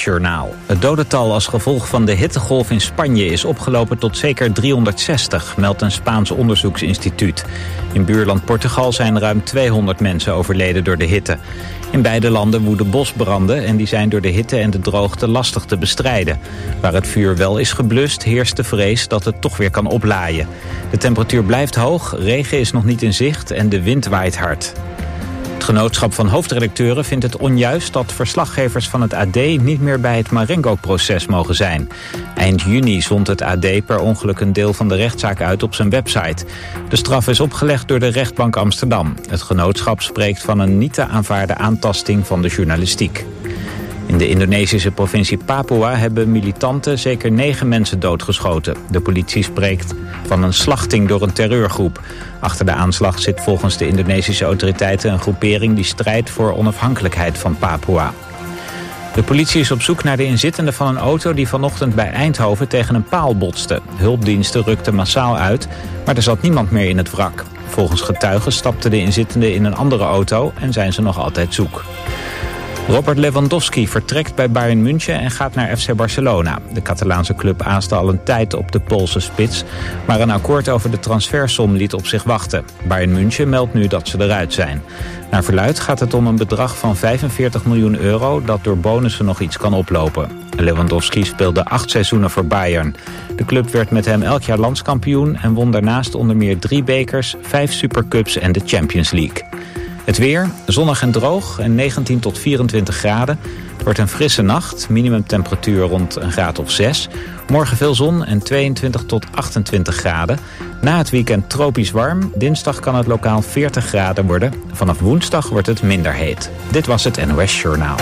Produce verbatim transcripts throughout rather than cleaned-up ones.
Journaal. Het dodental als gevolg van de hittegolf in Spanje is opgelopen tot zeker driehonderdzestig, meldt een Spaans onderzoeksinstituut. In buurland Portugal zijn ruim tweehonderd mensen overleden door de hitte. In beide landen woeden bosbranden en die zijn door de hitte en de droogte lastig te bestrijden. Waar het vuur wel is geblust, heerst de vrees dat het toch weer kan oplaaien. De temperatuur blijft hoog, regen is nog niet in zicht en de wind waait hard. Het genootschap van hoofdredacteuren vindt het onjuist dat verslaggevers van het A D niet meer bij het Marengo-proces mogen zijn. Eind juni zond het A D per ongeluk een deel van de rechtszaak uit op zijn website. De straf is opgelegd door de rechtbank Amsterdam. Het genootschap spreekt van een niet te aanvaarden aantasting van de journalistiek. In de Indonesische provincie Papua hebben militanten zeker negen mensen doodgeschoten. De politie spreekt van een slachting door een terreurgroep. Achter de aanslag zit volgens de Indonesische autoriteiten een groepering die strijdt voor onafhankelijkheid van Papua. De politie is op zoek naar de inzittenden van een auto die vanochtend bij Eindhoven tegen een paal botste. Hulpdiensten rukten massaal uit, maar er zat niemand meer in het wrak. Volgens getuigen stapten de inzittenden in een andere auto en zijn ze nog altijd zoek. Robert Lewandowski vertrekt bij Bayern München en gaat naar F C Barcelona. De Catalaanse club aaste al een tijd op de Poolse spits, maar een akkoord over de transfersom liet op zich wachten. Bayern München meldt nu dat ze eruit zijn. Naar verluidt gaat het om een bedrag van vijfenveertig miljoen euro dat door bonussen nog iets kan oplopen. Lewandowski speelde acht seizoenen voor Bayern. De club werd met hem elk jaar landskampioen en won daarnaast onder meer drie bekers, vijf supercups en de Champions League. Het weer, zonnig en droog en negentien tot vierentwintig graden. Het wordt een frisse nacht, minimumtemperatuur rond een graad of zes. Morgen veel zon en tweeëntwintig tot achtentwintig graden. Na het weekend tropisch warm. Dinsdag kan het lokaal veertig graden worden. Vanaf woensdag wordt het minder heet. Dit was het N O S Journaal.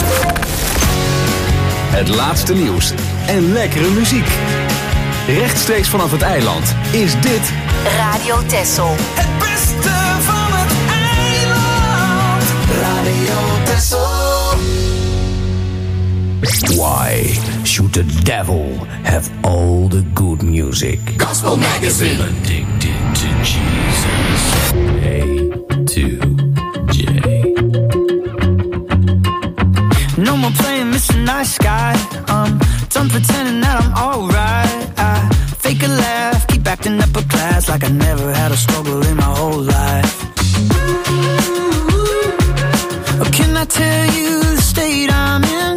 Het laatste nieuws en lekkere muziek. Rechtstreeks vanaf het eiland is dit Radio Texel. Het beste van het eiland. Radio Texel. Why should the devil have all the good music? Gospel Magazine. Addicted to Jesus. A to J. No more playing Mister Nice Guy. I'm done pretending that I'm alright. I fake a laugh, keep acting upper class like I never had a struggle in my whole life. Or can I tell you the state I'm in?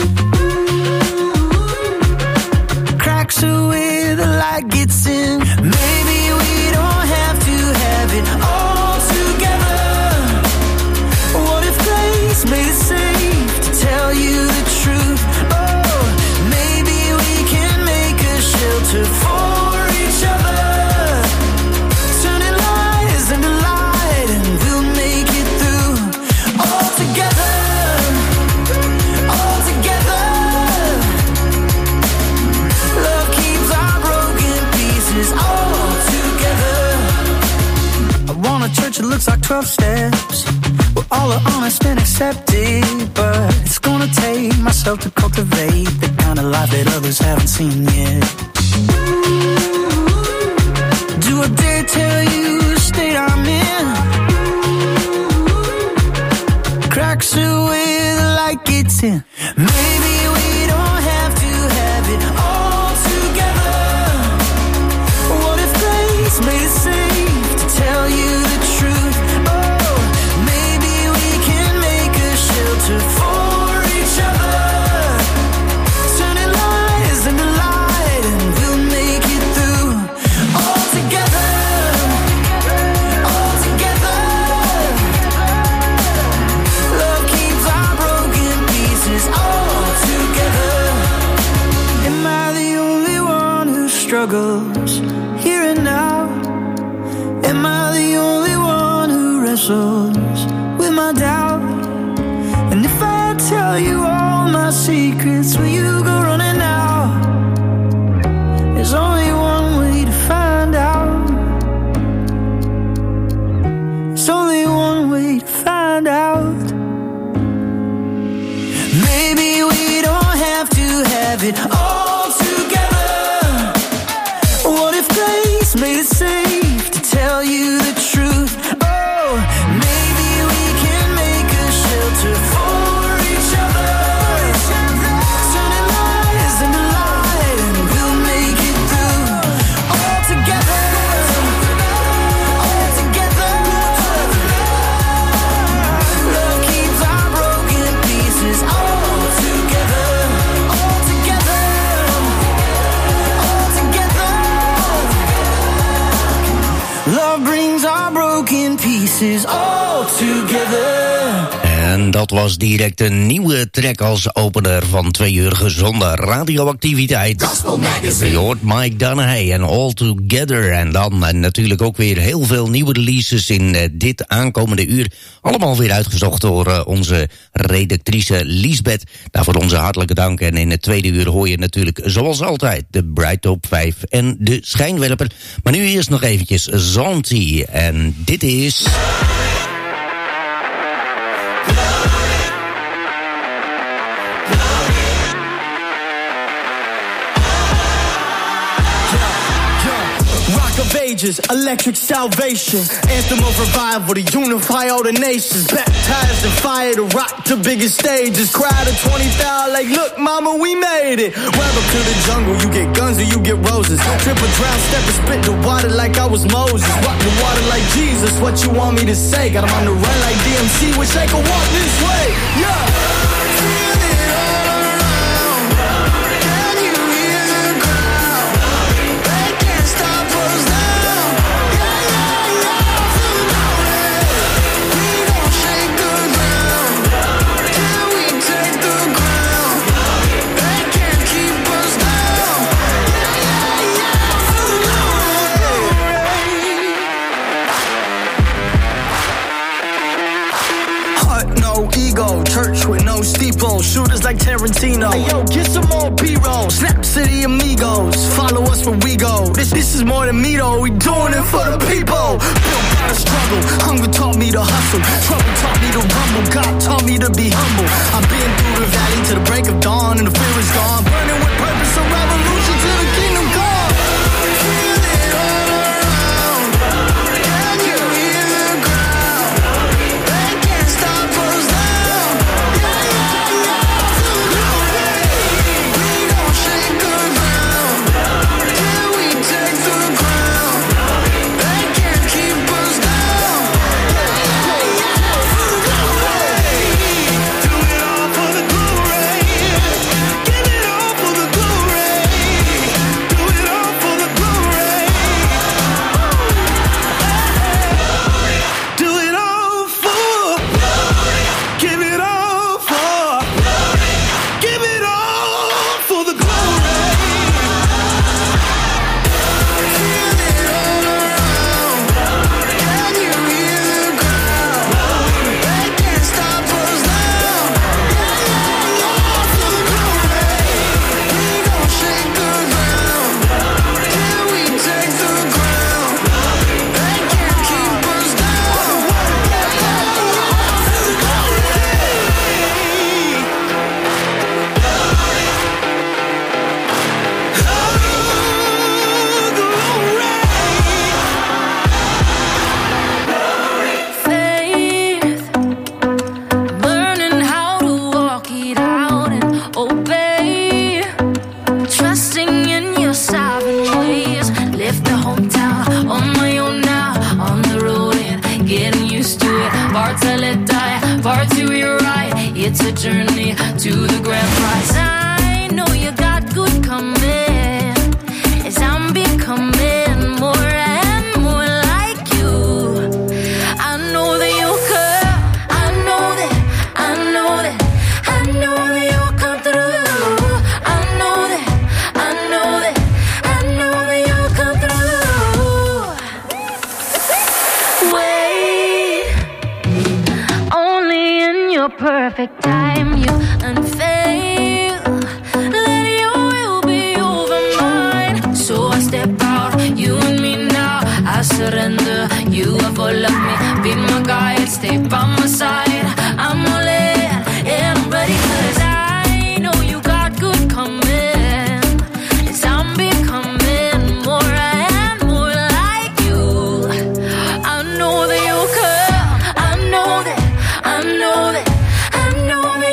Cracks are where the light gets in. Maybe we don't have to have it all together. What if place made it safe to tell you the truth? Oh, maybe we can make a shelter for each other. Turning lies into light and we'll make it through. All together, all together. Love keeps our broken pieces all together. I want a church that looks like twelve steps. We're all are honest and accepted, but it's gonna take myself to cultivate the kind of life that others haven't seen yet. Do I dare tell you the state I'm in? Cracks are where the light gets in. Maybe we don't have to have it all together. What if place made it safe to tell you the truth? Oh, maybe we can make a shelter for each other. Turning lies into light and we'll make it through. All together, all together. Love keeps our broken pieces all together. Am I the only one who struggles here and now? Am I the only one who wrestles with my doubt? And if I tell you all my secrets, will you go running now? There's only one way to find out. There's only one way to find out. Maybe we don't have to have it all together. What if place made it safe to tell you the truth? Oh, maybe we can make a shelter for each other. Turning places all together. En dat was direct een nieuwe track als opener van twee uur gezonde radioactiviteit. Gospel Magazine. Je hoort Mike Donahue en All Together. En dan en natuurlijk ook weer heel veel nieuwe releases in uh, dit aankomende uur. Allemaal weer uitgezocht door uh, onze redactrice Liesbeth. Daarvoor onze hartelijke dank. En in het tweede uur hoor je natuurlijk zoals altijd de Bright Top vijf en de Schijnwerper. Maar nu eerst nog eventjes Zanti. En dit is... Ages, electric salvation, anthem of revival to unify all the nations, baptized in fire to rock the biggest stages, crowd of twenty thousand like, look mama, we made it. Welcome to the jungle, you get guns or you get roses, triple drown, step and spit the water like I was Moses, rock the water like Jesus, what you want me to say, got him on the run like D M C, wish I could walk this way, yeah. Church with no steeple, shooters like Tarantino. Hey yo, get some more B-roll. Snap City amigos, follow us where we go. This this is more than me though, we doing it for the people. Built by the struggle, hunger taught me to hustle. Trouble taught me to rumble, God taught me to be humble. I've been through the valley to the break of dawn, and the fear is gone. Burning with purpose, a revolution to the kingdom come. Perfect time, you unfail. Let your will be over mine. So I step out, you and me now. I surrender, you have all of me. Be my guide, stay by my side. I'm all in, and I'm ready, cause I know you got good coming. Yes, I'm becoming more and more like you. I know that you'll come, I know that, I know that. I know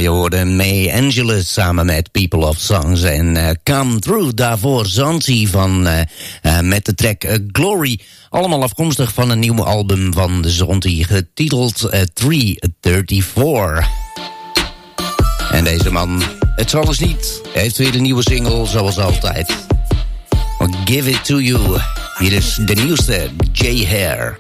je hoorde May Angelus samen met People of Songs en uh, Come Through. Daarvoor Zanzi van, uh, uh, met de track uh, Glory. Allemaal afkomstig van een nieuw album van de Zonti getiteld uh, three thirty-four. En deze man, het zal eens niet, heeft weer een nieuwe single zoals altijd. Give It To You. Hier is de nieuwste, J-Hair.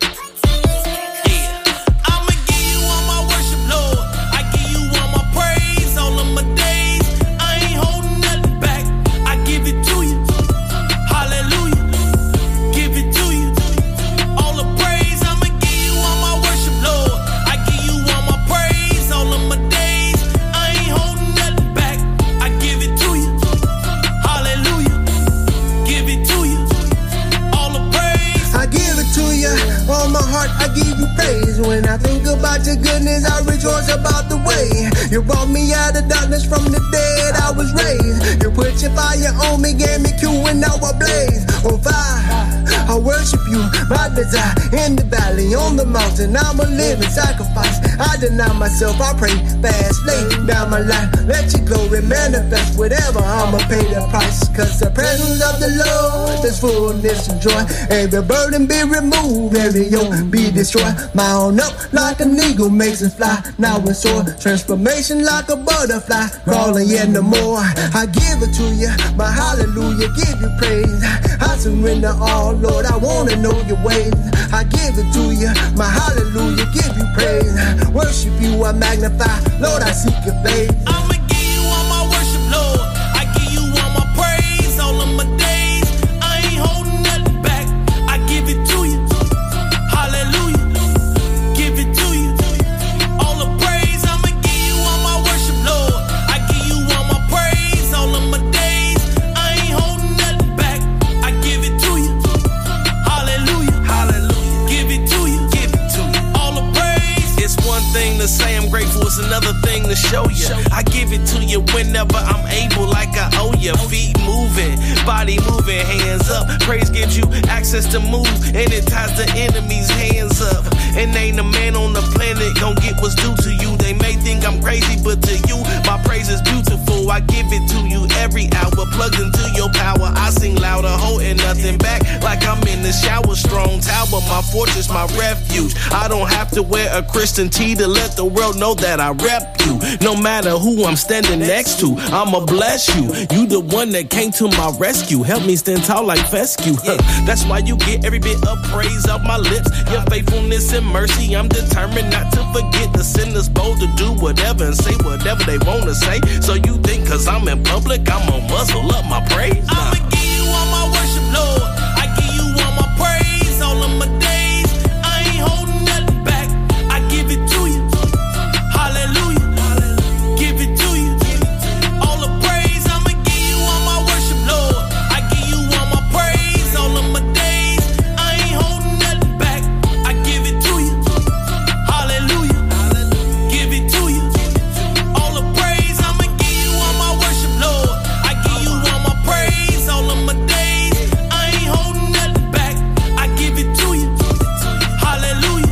When I think about your goodness, I rejoice about the way you brought me out of darkness, from the dead I was raised. You put your fire on me, gave me Q, and now I blaze on fire. I worship you, my desire, in the valley, on the mountain. I'm a living sacrifice. I deny myself, I pray fast, lay down my life. Let your glory manifest, whatever, I'ma pay the price. Cause the presence of the Lord, there's fullness of joy. Every burden be removed, every yoke be destroyed. Mount up like an eagle, makes it fly. Now it's soar, transformation like a butterfly, crawling yet no more. I give it to you, my hallelujah, give you praise. I surrender all, Lord, I wanna know your ways. I give it to you, my hallelujah, give you praise. Worship you, I magnify, Lord, I seek your face. I'ma give you all my worship, Lord. I give you all my praise, all of my days. I ain't holding nothing back. I give it to you, hallelujah, give it to you. All the praise, I'ma give you all my worship, Lord. I give you all my praise, all of my days. I ain't holding nothing back. I give it to you, hallelujah, hallelujah, give it to you, give it to you. All the praise. It's one thing to say I'm grateful, it's another thing to show you. I give it to you whenever I'm able, like I owe you. Feet moving, body moving, hands up. Praise gives you access to move, and it ties the enemy's hands up. And ain't a man on the planet gon' get what's due to you. They may think I'm crazy, but to you, my praise is beautiful. I give it to you every hour, plugged into your power. I sing louder, holding nothing back, like I'm in the shower. Strong tower, my fortress, my refuge. I don't have to wear a Christian tee to let the world know that I rep you. No matter who I'm standing next to, I'ma bless you. You the one that came to my rescue. Help me stand tall like fescue. Huh. That's why you get every bit of praise off my lips. Your faithfulness and mercy, I'm determined not to forget. The sinners bold to do whatever and say whatever they wanna say. So you think cause I'm in public, I'ma muzzle up my praise? Nah. I'ma give you all my worship, Lord. I give you all my praise, all of my days. I ain't holding nothing back. I give it to you, hallelujah, give it to you. All the praise, I'ma give you all my worship, Lord. I give you all my praise, all of my days. I ain't holding nothing back. I give it to you, hallelujah, give it to you. All the praise, I'ma give you all my worship, Lord. I give you all my praise, all of my days. I ain't holding nothing back. I give it to you, hallelujah,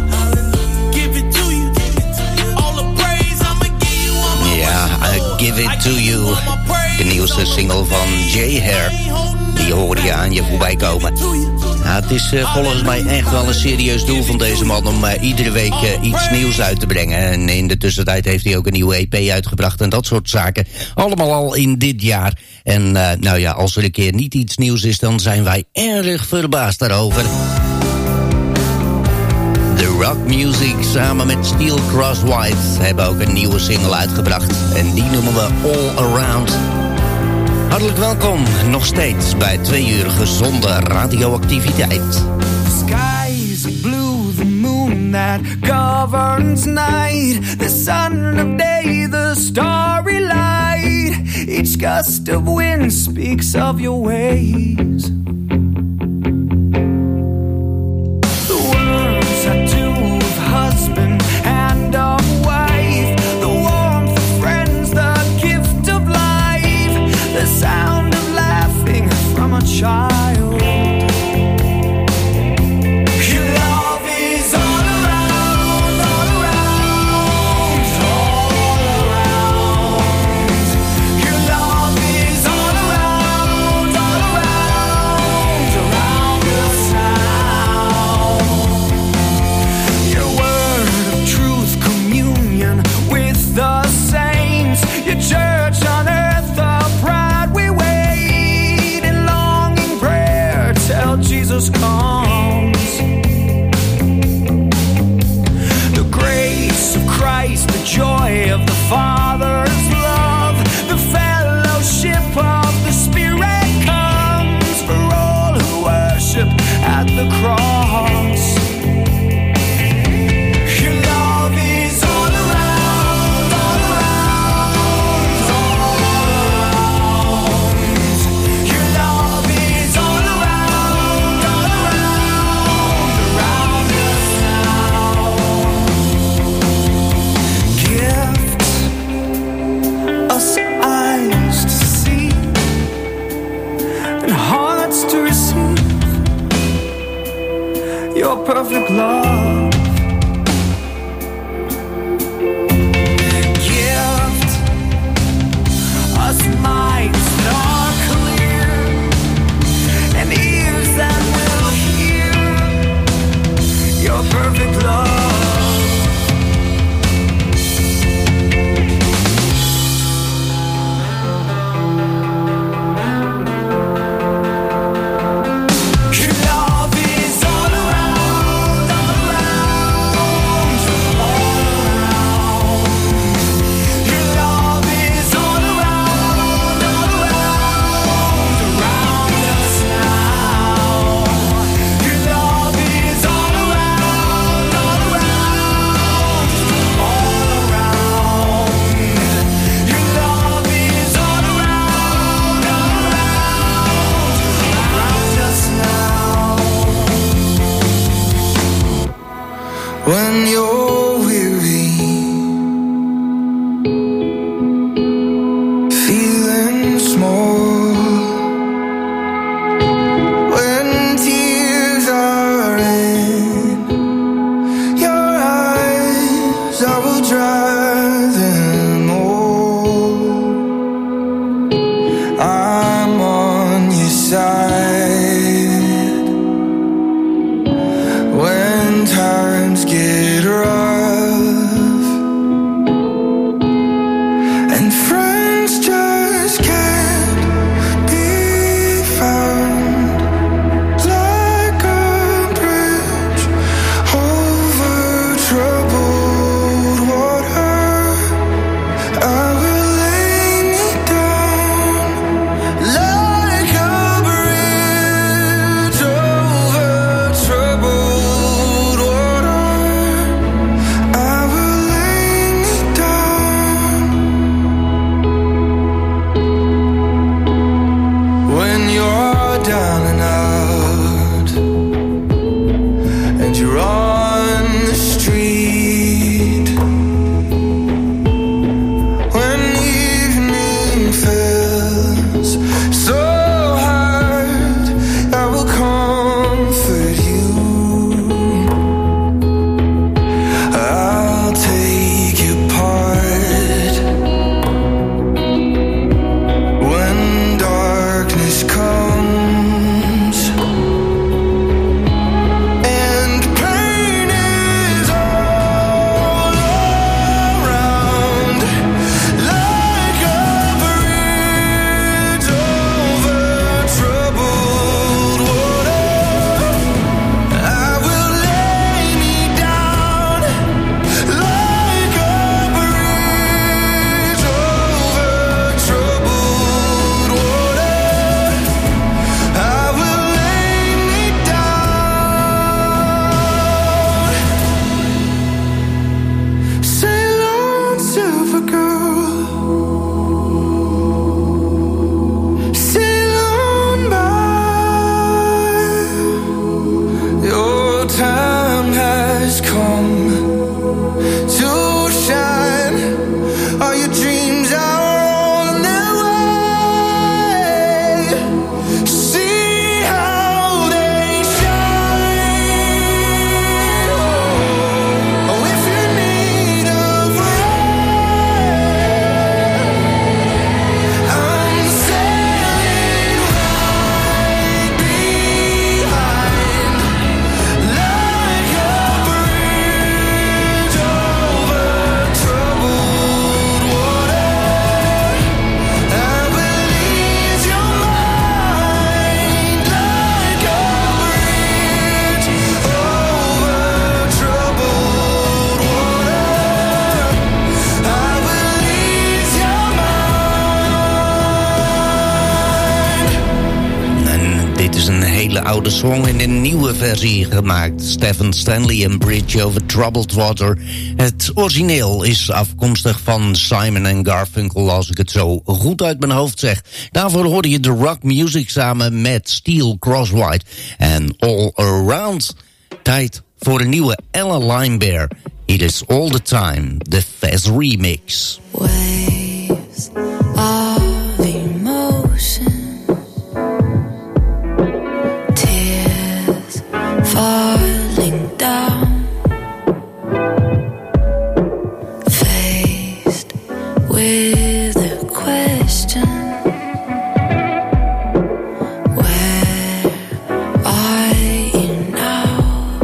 give it to you. All the praise, I'ma give you all my Ja, I Give It To You. De nieuwste single van J-Hair. Die hoorde je aan je voorbij komen. Ja, het is uh, volgens mij echt wel een serieus doel van deze man om uh, iedere week uh, iets nieuws uit te brengen. En in de tussentijd heeft hij ook een nieuwe E P uitgebracht en dat soort zaken. Allemaal al in dit jaar. En uh, nou ja, als er een keer niet iets nieuws is, dan zijn wij erg verbaasd daarover. The Rock Music samen met Steel Cross White hebben ook een nieuwe single uitgebracht. En die noemen we All Around. Hartelijk welkom, nog steeds bij twee uur gezonde radioactiviteit. The sky is blue, the moon that governs night. The sun of day, the starry light. Each gust of wind speaks of your ways. The words are two of husband and of wife. The warmth of friends, the gift of life. The sound of laughing from a child. Your love is all around, all around, all around. perfect love. Gift us minds that are clear and ears that will hear your perfect love. When you're weary, feeling small, when tears are in your eyes, I will dry them all. I'm on your side when times get rough and friends just can't be found, like a bridge over troubled water. I will lay me down like a bridge over troubled water. I will lay me down when you're down and out and you're on the street, when evening feels so hard, I will comfort you. I'll take your part when darkness comes and pain is all around, like a bridge over troubled water. I will lay me down like a bridge over troubled water. I will lay me down. Sail on, silver girl, sail on by. Your time has come to shine. All your dreams are on their way. See how they shine. Oh, if you need a friend, I'm sailing right behind, like a bridge over troubled water. I will ease your mind like a bridge over troubled water. I will ease your mind. En dit is een hele oude song in een nieuwe versie gemaakt. Stephen Stanley en Bridge over Troubled Water. Het origineel is afkomstig van Simon en Garfunkel, als ik het zo goed uit mijn hoofd zeg. Daarvoor hoorde je de rock music samen met Steel Crosswhite en All Around. Tijd voor een nieuwe Ella Limebear. It is All the Time, de Fez remix. Waves of emotion, tears falling with a question. Where are you now?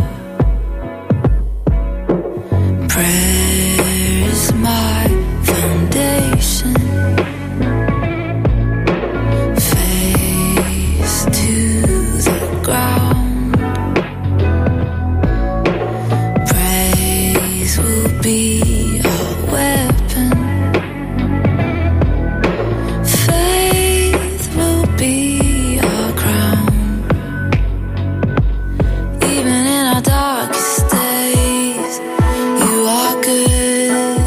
Prayer is my foundation. Face to the ground. Praise will be our weapon. Faith will be our crown. Even in our darkest days, you are good.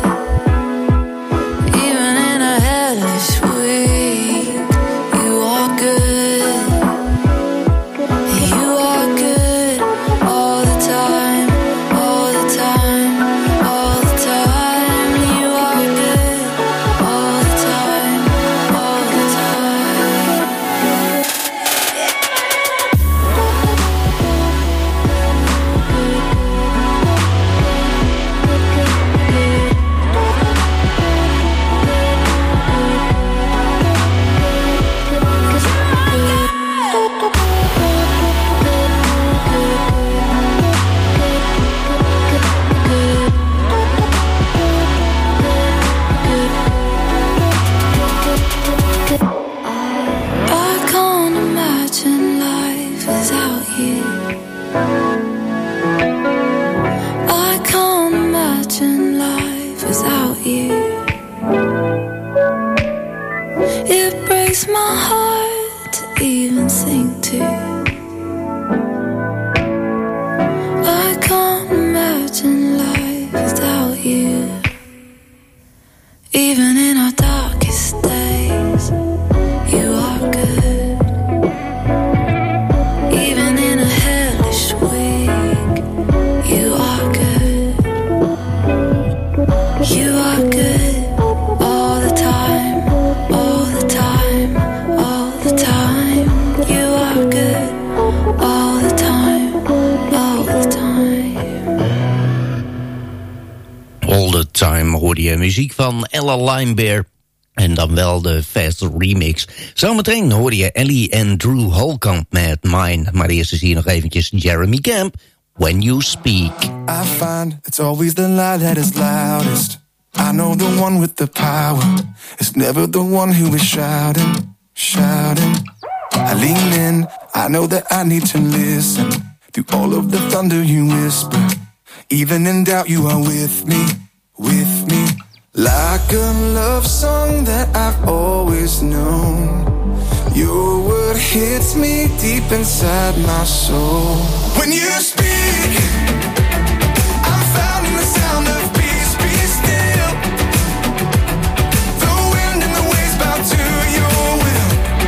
Even in a hellish week, you are good. You are good all the time, all the time, all the time. You are good all the time, all the time. I can't imagine life without you. I can't imagine life without you. It breaks my heart to even think to. I can't imagine life without you. Even in our darkest days, you are good. Even in a hellish week, you are good. You are good all the time, all the time, all the time. You are good all the time, all the time. All the Time hoorde je muziek van Ella Limebear. En dan wel de Fast Remix. Zometeen hoor je Ellie en Drew Holcomb met Mine. Maar eerst is hier nog eventjes Jeremy Camp, When You Speak. I find it's always the lie that is loudest. I know the one with the power. It's never the one who is shouting, shouting. I lean in, I know that I need to listen. Through all of the thunder you whisper. Even in doubt you are with me, with me. Like a love song that I've always known. Your word hits me deep inside my soul. When you speak, I'm found in the sound of peace. Be still. The wind and the waves bow to your will.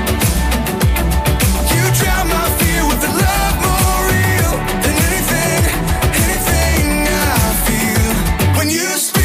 You drown my fear with the love more real than anything, anything I feel. When you speak.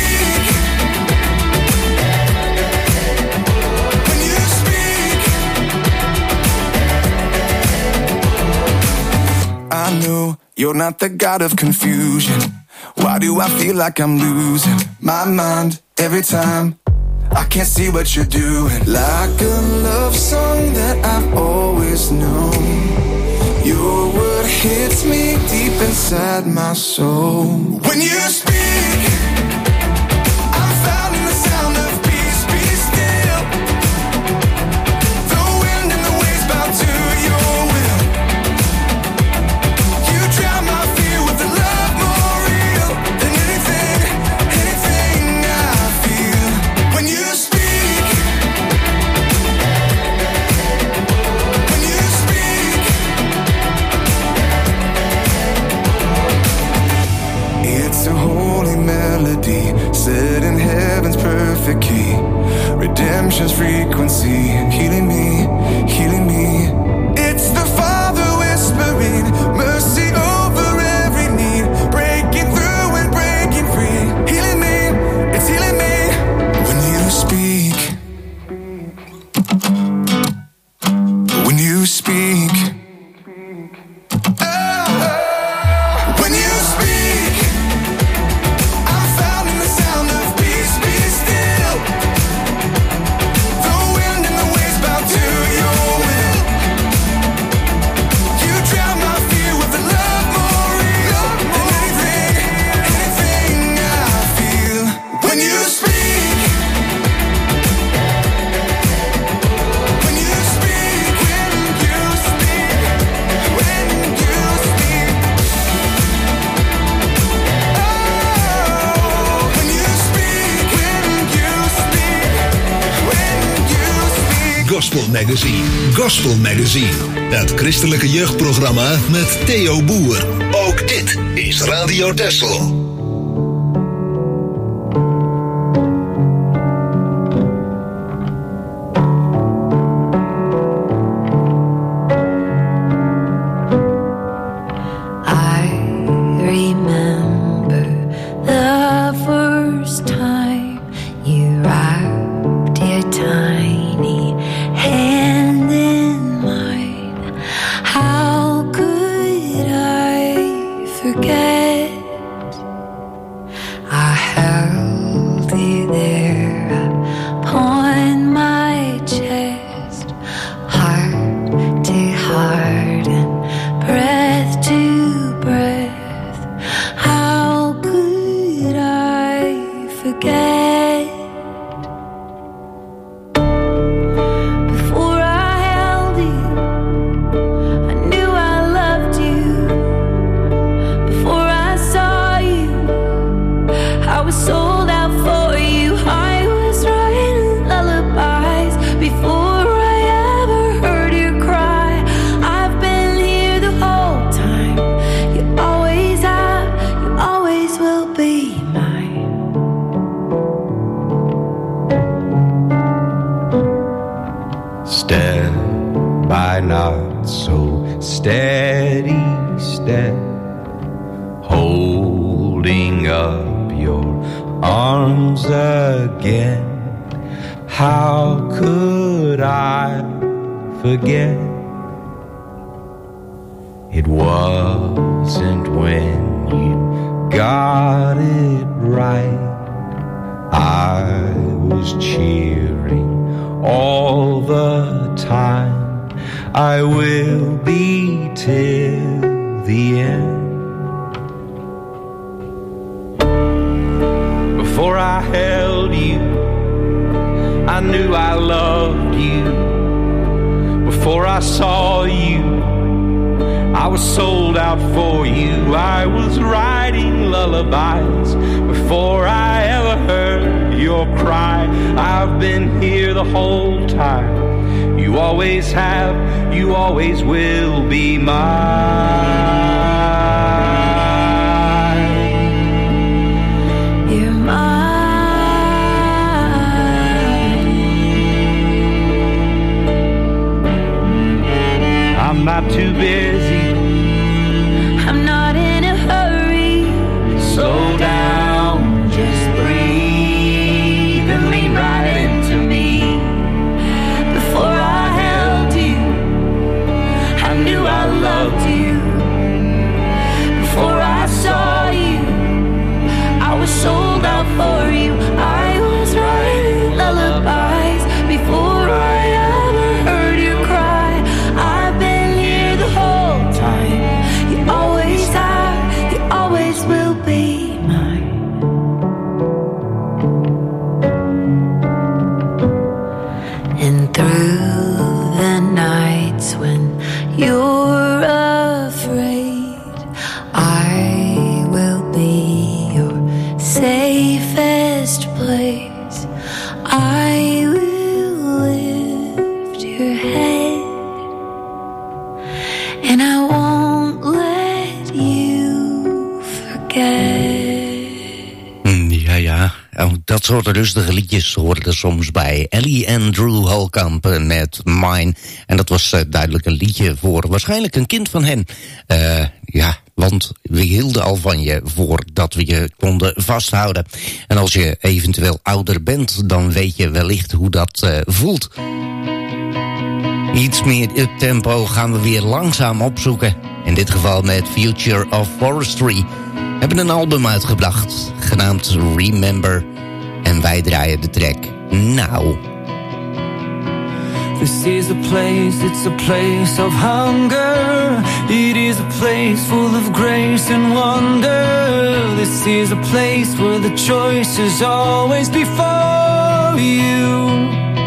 I know you're not the god of confusion. Why do I feel like I'm losing my mind every time? I can't see what you're doing. Like a love song that I've always known. Your word hits me deep inside my soul. When you speak, I'm found in the sound of peace. Be still. The wind and the waves bow to your will. You drown my fear with the love more real than anything, anything I feel. When you speak, when you speak, it's a holy melody set in heaven's perfect key. Redemption's frequency, healing me, healing me. It's the Father whispering mercy over every need, breaking through and breaking free. Healing me, it's healing me. When you speak, when you speak, oh, when you speak, I'm found in the sound of peace. Be still. Gospel Magazine. Gospel Magazine. Het christelijke jeugdprogramma met Theo Boer. Ook dit is Radio Texel. Dat soort rustige liedjes hoorden er soms bij. Ellie Andrew Holkamp met Mine. En dat was uh, duidelijk een liedje voor waarschijnlijk een kind van hen. Uh, ja, want we hielden al van je voordat we je konden vasthouden. En als je eventueel ouder bent, dan weet je wellicht hoe dat uh, voelt. Iets meer uptempo gaan we weer langzaam opzoeken. In dit geval met Future of Forestry. Hebben een album uitgebracht, genaamd Remember. En wij draaien de track Now. This is a place, it's a place of hunger. It is a place full of grace and wonder. This is a place where the choice is always before you.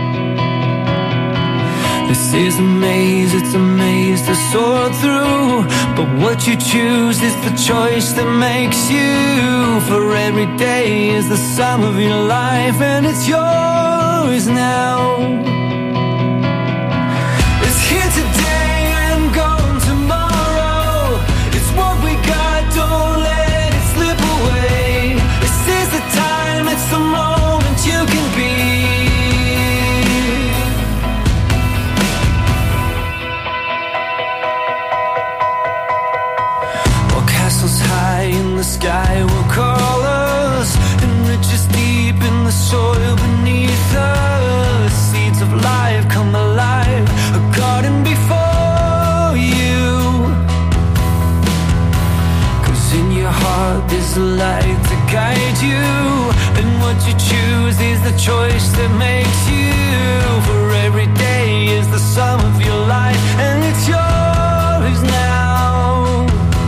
This is a maze, it's a maze to sort through. But what you choose is the choice that makes you. For every day is the sum of your life, and it's yours now. choice that makes you. For every day is the sum of your life, and it's yours now.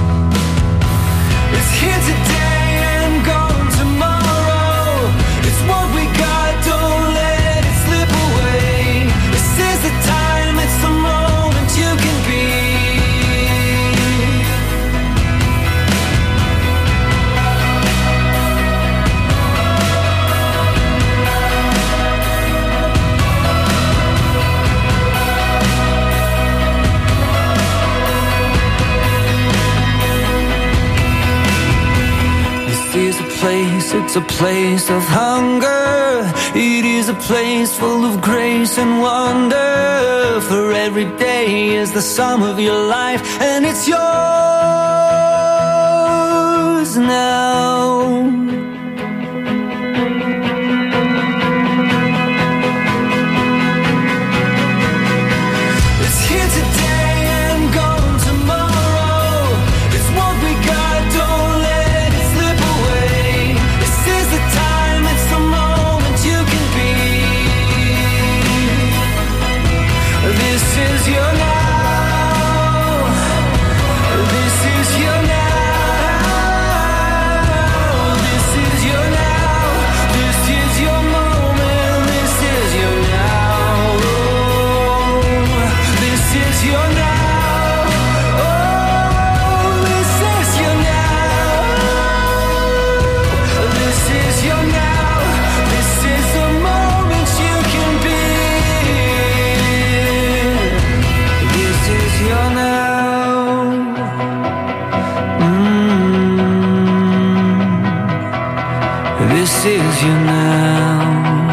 It's here today and gone tomorrow. It's what we got, don't let it slip away. This is the time, it's the moment you can be. This is a place, it's a place of hunger. It is a place full of grace and wonder. For every day is the sum of your life, and it's yours now. This is you now.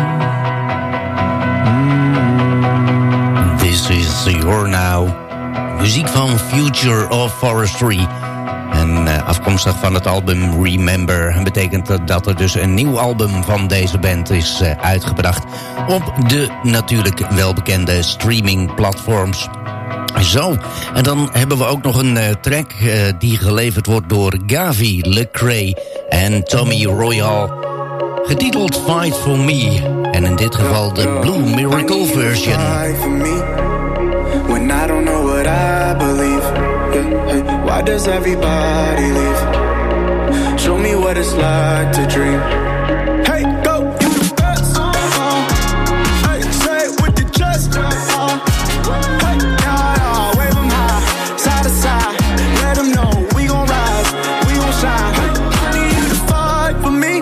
Mm. This is your now. Muziek van Future of Forestry. En uh, afkomstig van het album Remember. Dat betekent dat er dus een nieuw album van deze band is uh, uitgebracht. Op de natuurlijk welbekende streamingplatforms. Zo, en dan hebben we ook nog een uh, track uh, die geleverd wordt door Gavi Lecrae en Tommy Royal. Getiteld Fight For Me. En in dit geval de Blue Miracle version. Fight for me when I don't know what I believe. Yeah, hey, why does everybody leave? Show me what it's like to dream. Hey, go, you the best. Uh-uh. Hey, say it with the chest. Uh-uh. Hey, yeah, yeah, wave 'em high, side to side. Let 'em know we gon' rise, we gon' shine. Hey, I need you to fight for me.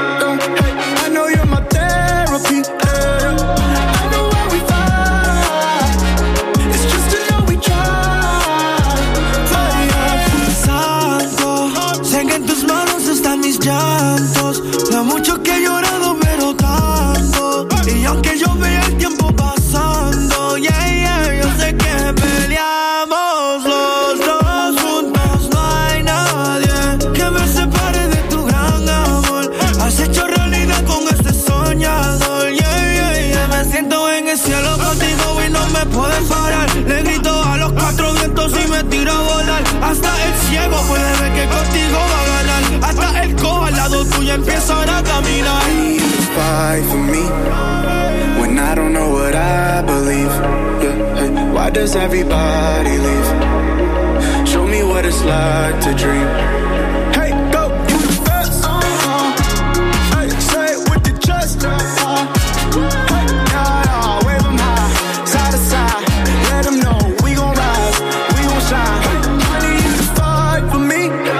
Lo mucho que he llorado, pero tanto. Y aunque yo vea el tiempo pasando, yeah, yeah, yo sé que peleamos los dos juntos. No hay nadie que me separe de tu gran amor. Has hecho realidad con este soñador, yeah, yeah, yeah. Me siento en el cielo contigo y no me pueden parar. Le grito a los cuatro vientos y me tiro a volar. Hasta el ciego puede ver que contigo va a ganar. Hasta el cojo al lado tuyo empiezan a caminar. Fight for me when I don't know what I believe. Yeah, hey, why does everybody leave? Show me what it's like to dream. Hey, go, you the best. Uh-uh. Hey, say it with the chest. Uh-uh. Hey, yeah, yeah, wave 'em high, side to side. Let 'em know we gon' rise, we gon' shine. Hey, I need you to fight for me.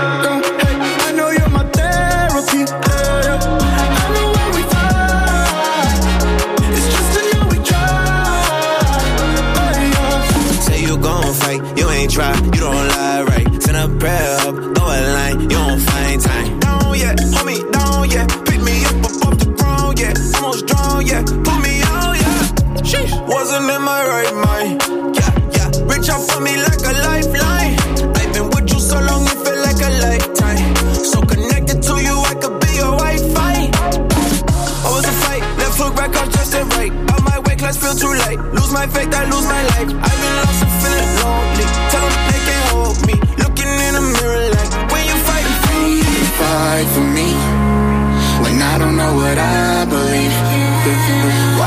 Try, you don't lie right. Send a prayer up, throw a line, you don't find time. Down yet, hold me down yet. Pick me up above the ground, yeah. Almost drown, yeah. Put me out, yeah. Sheesh, wasn't in my right mind. Yeah, yeah. Reach out for me like a lifeline. I've been with you so long, it feel like a lifetime. So connected to you, I could be your Wi-Fi. I was a fight, left foot back up just and right. On my way, class feel too light. Lose my faith, I lose my life. I've been lost and feeling lonely. Tell them they can't hold me. Looking in the mirror like, when you fight for me. Fight for me when I don't know what I believe.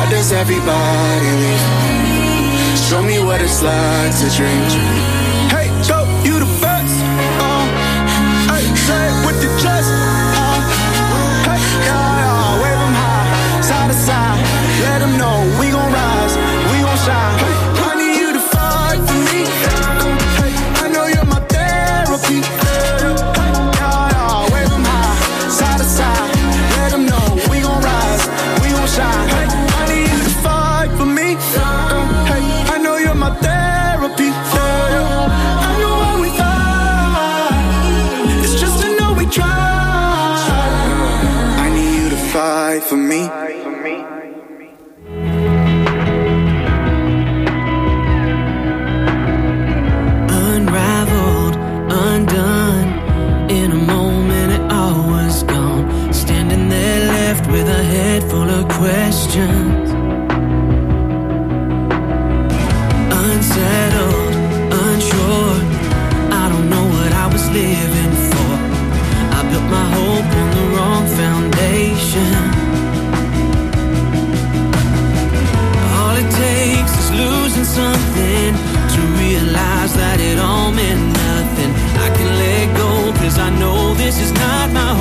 Why does everybody leave? Show me what it's like to dream. Hey, go, you the best. Uh, hey, say it with your chest. Uh, hey, yeah, yeah, wave 'em high, side to side. Let 'em know we gon' rise, we gon' shine. Hey, I need you to fight for me. Hey, I know you're my therapy. Hey, yeah, yeah, wave 'em high, side to side. Let 'em know we gon' rise, we gon' shine. Hey, I need you to fight for me. Hey, I know you're my therapy. I know when we fight, it's just to know we try. I need you to fight for me. Unraveled, undone. In a moment it all was gone. Standing there left with a head full of questions. Unsettled, unsure. I don't know what I was living for. I built my hope on the wrong foundation. All it takes is losing something to realize that it all meant nothing. I can let go cause I know this is not my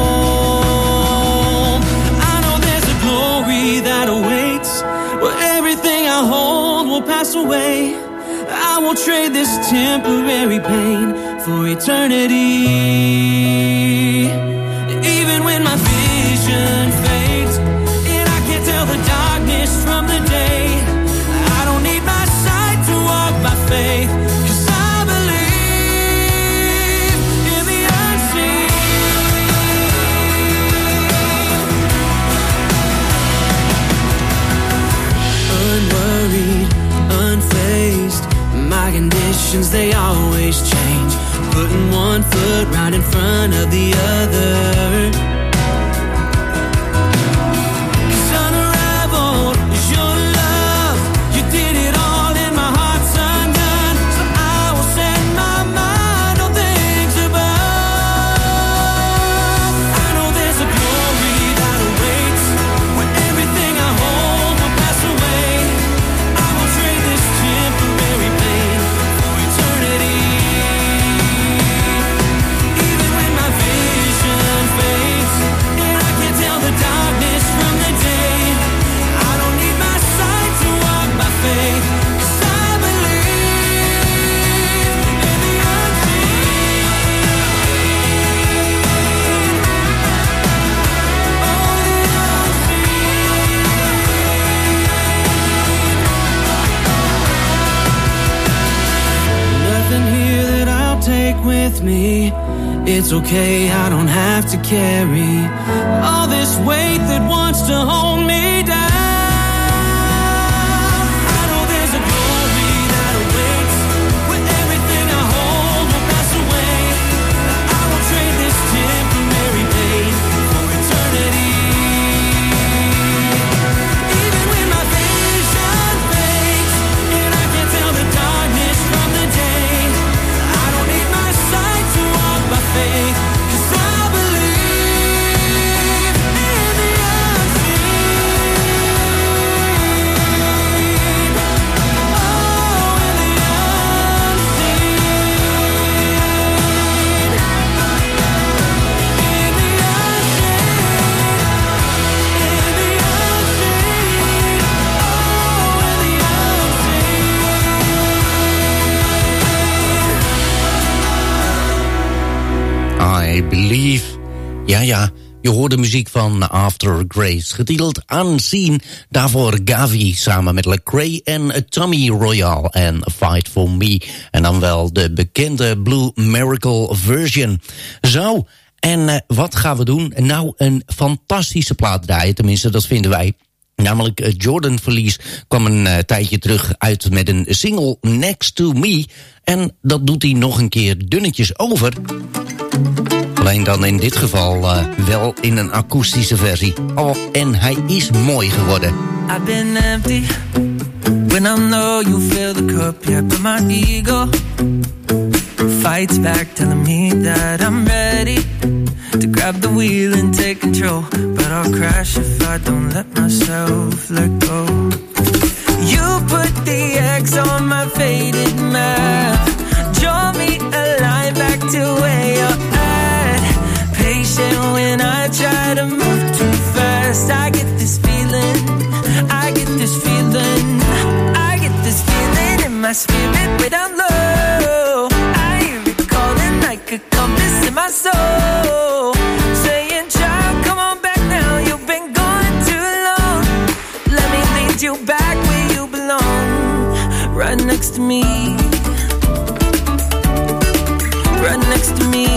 home. I know there's a glory that awaits, where everything I hold will pass away. I won't trade this temporary pain for eternity. Even when my vision fades and I can't tell the darkness from the day, I don't need my sight to walk by faith, cause I believe in the unseen. Unworried, unfazed, my conditions, they always change. Putting one foot right in front of the other. Cause unraveled is your love. You did it all and my heart's undone. So I will set my mind on things above. I know there's a glory that awaits, where everything I hold will pass away. I will trade this temporary pain for eternity. Even when my vision fades and I can't tell the darkness from the day, I don't need my sight to walk by faith, cause I believe in the unseen. Nothing here that I'll take with me. It's okay, I don't have to carry all this weight that wants to hold me down. I know there's a glory that awaits, where everything I hold will pass away. I will trade this temporary pain for eternity. Even when my vision fades and I can't tell the darkness from the day, I don't need my sight to walk by faith, cause I believe in the I Believe. Ja, ja, je hoort de muziek van After Grace, getiteld Unseen. Daarvoor Gavi samen met Lecrae en Tommy Royale en Fight For Me. En dan wel de bekende Blue Miracle version. Zo, en uh, wat gaan we doen? Nou, een fantastische plaat draaien, tenminste, dat vinden wij. Namelijk uh, Jordan Verlies kwam een uh, tijdje terug uit met een single Next To Me. En dat doet hij nog een keer dunnetjes over. Alleen dan in dit geval uh, wel in een akoestische versie. Oh, en hij is mooi geworden. I've been empty when I know you fill the cup, yeah, but my ego fights back, telling me that I'm ready to grab the wheel and take control. But I'll crash if I don't let myself let go. You put the X on my faded map, draw me a line back to where you're at. Patient when I try to move too fast. I get this feeling, I get this feeling, I get this feeling in my spirit way down low. I hear it calling like a compass in my soul, saying, child, come on back now, you've been gone too long. Let me lead you back where you belong, right next to me, right next to me.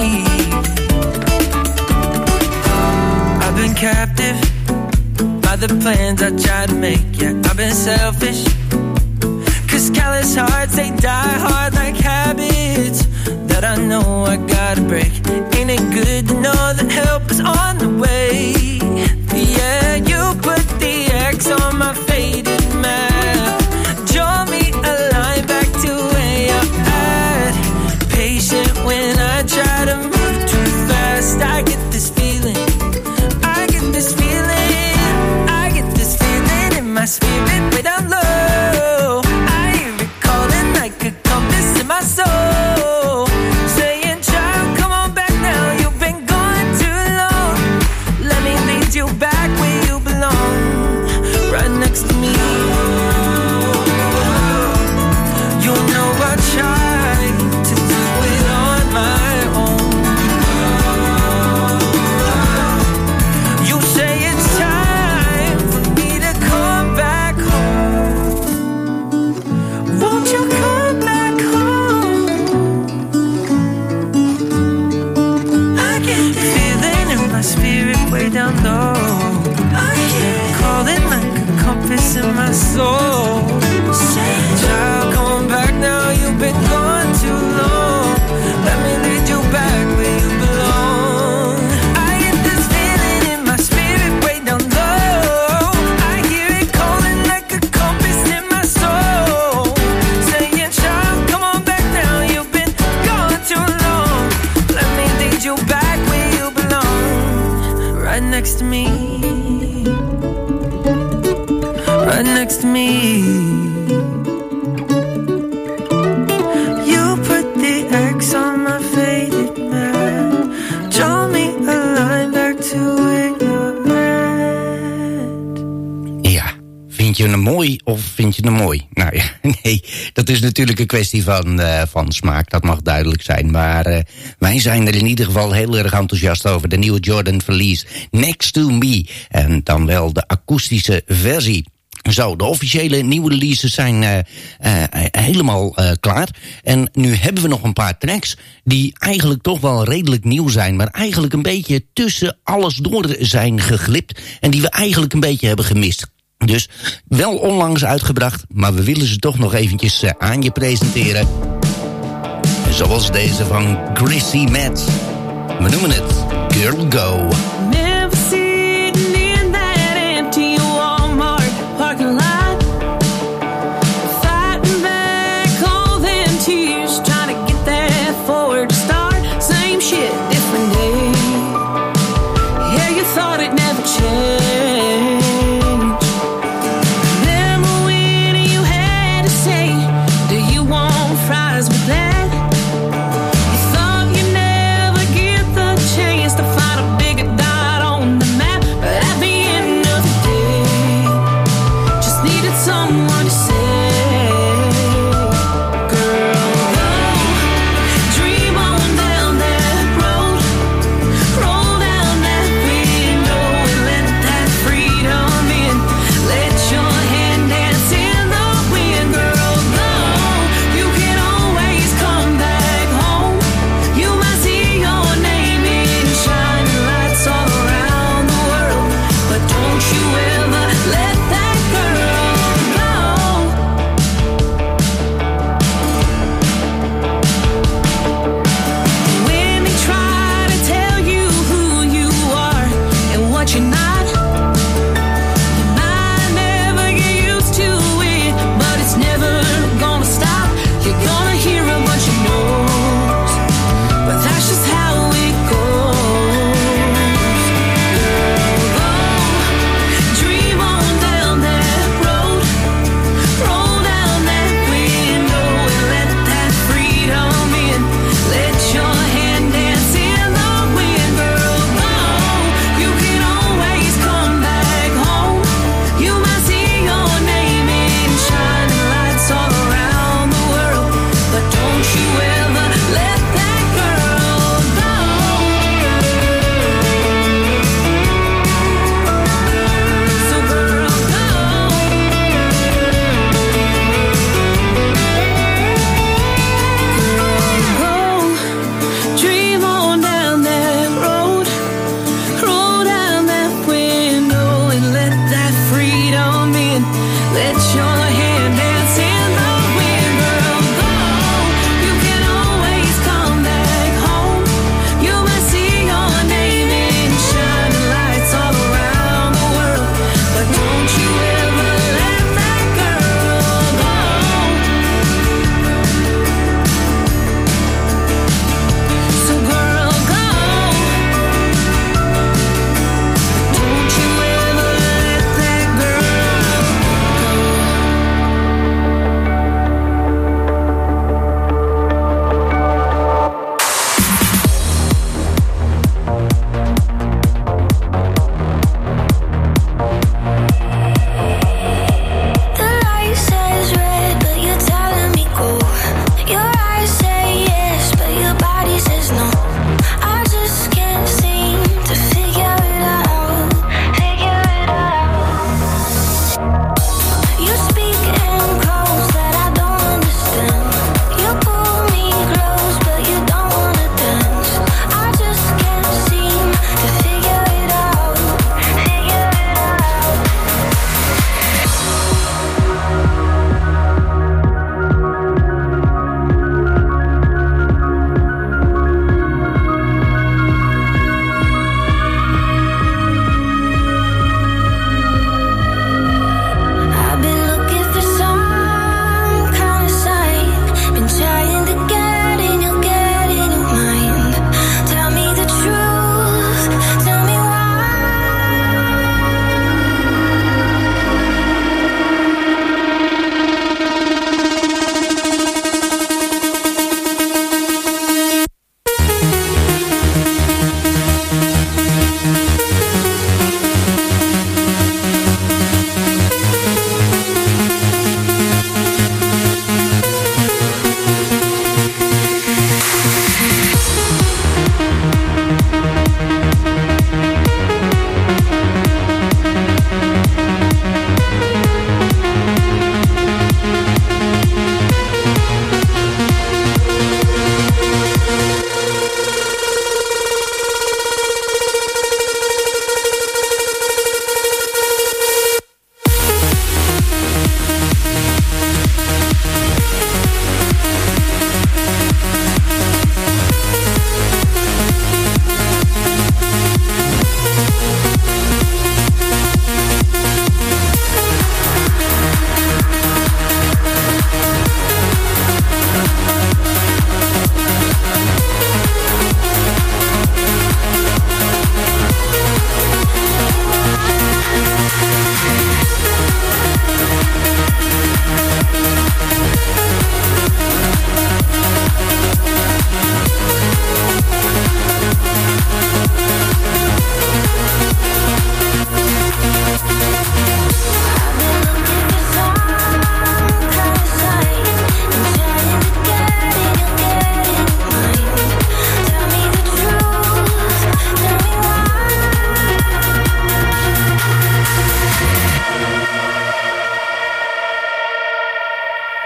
I've been captive by the plans I try to make. Yeah, I've been selfish, cause callous hearts, they die hard like habits that I know I gotta break. Ain't it good to know that help is on the way? Yeah, you put the X on my faded map, draw me a line back to where you're at. Patient when I try to move too fast. I get this feeling, I get this feeling, I get this feeling in my spirit way down low. I hear it calling like a compass in my soul, saying, child, come on back now, you've been gone too long. Let me lead you back where you belong, right next to me. You know I tried to do it on my own. You say it's time for me to come back home. Won't you come back home? I get the feeling in my spirit way down low. I hear it calling like a compass in my soul. Child, come on back now, you've been gone too long. Let me lead you back where you belong. I get this feeling in my spirit way down low. I hear it calling like a compass in my soul, saying, child, come on back now, you've been gone too long. Let me lead you back where you belong, right next to me, right next to me. You put the X on my faded map, draw me a line back to where you're at. Ja, vind je hem mooi of vind je hem mooi? Nou ja, nee, dat is natuurlijk een kwestie van, uh, van smaak, dat mag duidelijk zijn. Maar uh, wij zijn er in ieder geval heel erg enthousiast over. De nieuwe Jordan Feliz, Next to Me. En dan wel de akoestische versie. Zo, de officiële nieuwe releases zijn uh, uh, helemaal uh, klaar. En nu hebben we nog een paar tracks die eigenlijk toch wel redelijk nieuw zijn, maar eigenlijk een beetje tussen alles door zijn geglipt en die we eigenlijk een beetje hebben gemist. Dus wel onlangs uitgebracht, maar we willen ze toch nog eventjes uh, aan je presenteren. Zoals deze van Chrissy Metz. We noemen het Girl Go. Fries with that. You thought you'd never get the chance to find a bigger dime.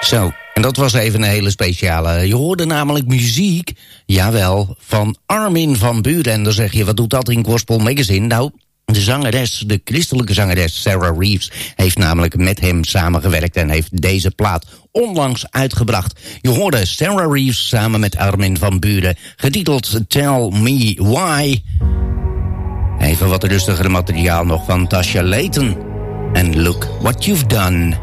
Zo, en dat was even een hele speciale. Je hoorde namelijk muziek, jawel, van Armin van Buuren. En dan zeg je, wat doet dat in Gospel Magazine? Nou, de zangeres, de christelijke zangeres Sarah Reeves heeft namelijk met hem samengewerkt en heeft deze plaat onlangs uitgebracht. Je hoorde Sarah Reeves samen met Armin van Buuren, getiteld Tell Me Why. Even wat rustigere materiaal nog van Tasha Layton. And Look What You've Done.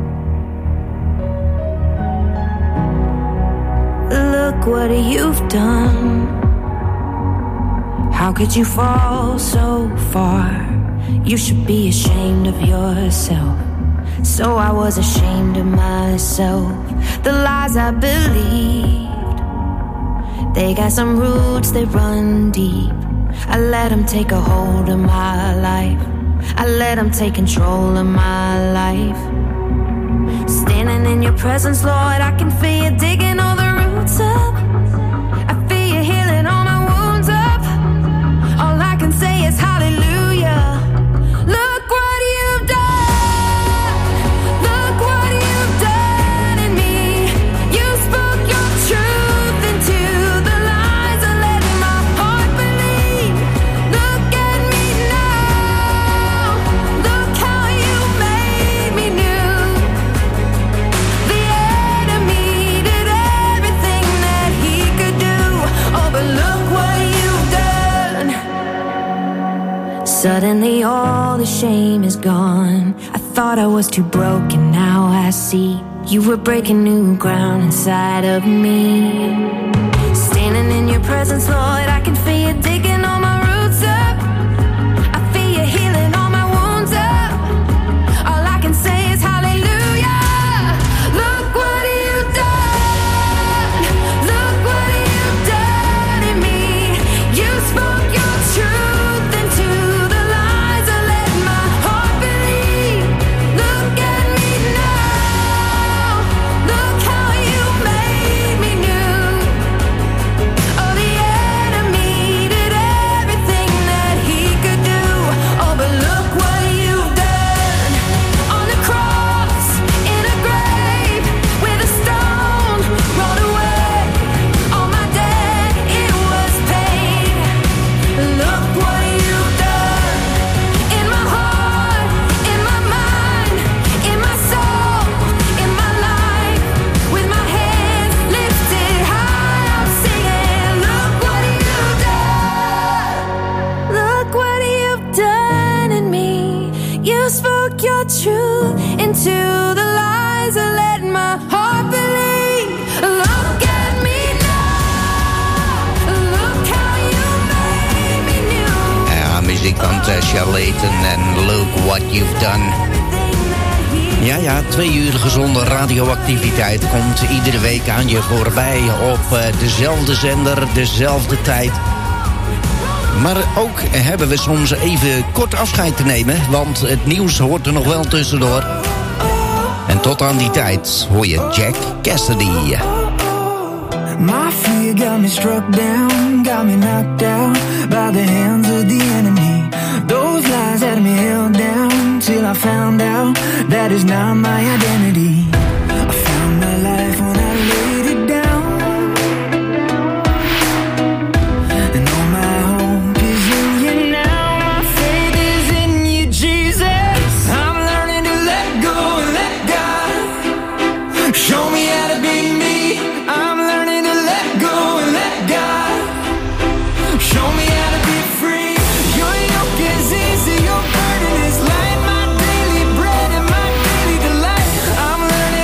Look what you've done. How could you fall so far? You should be ashamed of yourself. So I was ashamed of myself. The lies I believed, they got some roots, they run deep. I let them take a hold of my life. I let them take control of my life. Standing in your presence, Lord, I can feel you digging all the roots up. I feel you healing all my wounds up. All I can say is hallelujah. Look what you've done. Look what you've done in me. You spoke your truth into the lies and let my heart believe. Look at me now. Look how you made me new. The enemy did everything that he could do. Oh, but look what you've done. Suddenly all the shame is gone. I thought I was too broken, now I see you were breaking new ground inside of me. Standing in your presence, Lord, I can feel you digging all my roots up. I feel you healing all my wounds up. All I can say is hallelujah. Look what you've done. Look what you've done in me. You spoke your truth into the lies and let my heart believe. Look at me now. Look how you made me new. Oh, the enemy did everything that he could do. Oh, but look what you've done. On the cross, in a grave, with a stone rolled away. All my debt, it was paid. Look what you've done. In my heart, in my mind, in my soul, in my life. With my hands lifted high, I'm singing. Look what you've done. Look what you've done in me. You spoke your truth into the lies and let my heart believe. Look at me now. Look how you made me new. Ja, muziek van Tasha Layton en Look What You've Done. Ja, ja, twee uur gezonde radioactiviteit komt iedere week aan je voorbij op uh, dezelfde zender, dezelfde tijd. Maar ook hebben we soms even kort afscheid te nemen, want het nieuws hoort er nog wel tussendoor. En tot aan die tijd hoor je Jack Cassidy. My fear got me struck down, got me knocked out by the hands of the enemy. Those lies had me held down till I found out that is not my identity. I found my life when I laid it down, and all my hope is in you now. My faith is in you, Jesus. I'm learning to let go and let God show me how to be me. I'm learning to let go and let God show me how to be free. Your yoke is easy, your burden is light. My daily bread and my daily delight. I'm learning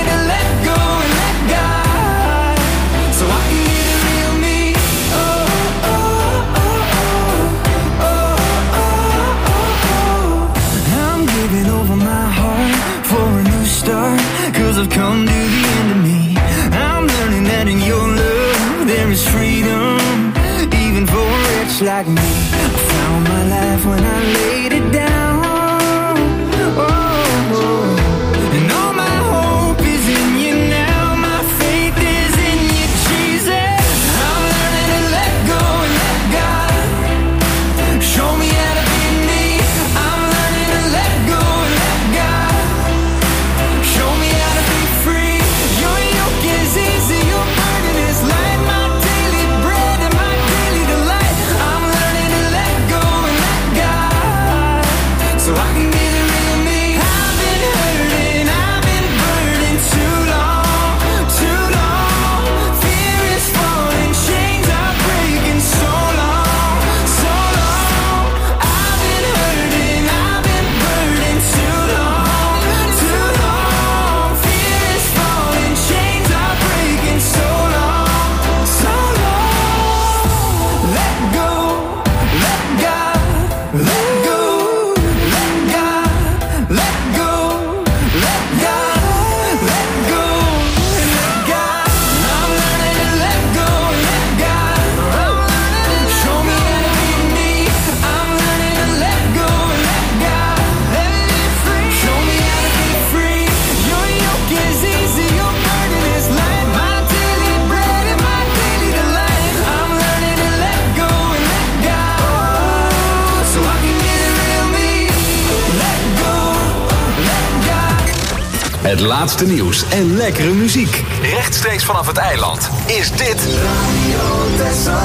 Het laatste nieuws en lekkere muziek. Rechtstreeks vanaf het eiland is dit Radio Texel.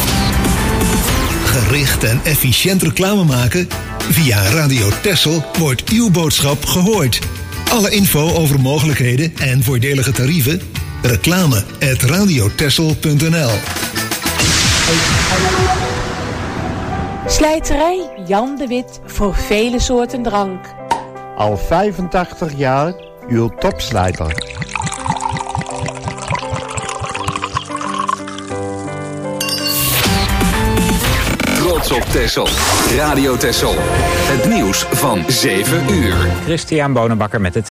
Gericht en efficiënt reclame maken? Via Radio Texel wordt uw boodschap gehoord. Alle info over mogelijkheden en voordelige tarieven? Reclame at radiotexel punt n l. Slijterij Jan de Wit voor vele soorten drank. Al vijfentachtig jaar uw topslijter. Trots op Texel. Radio Texel. Het nieuws van zeven uur. Christian Bonenbakker met het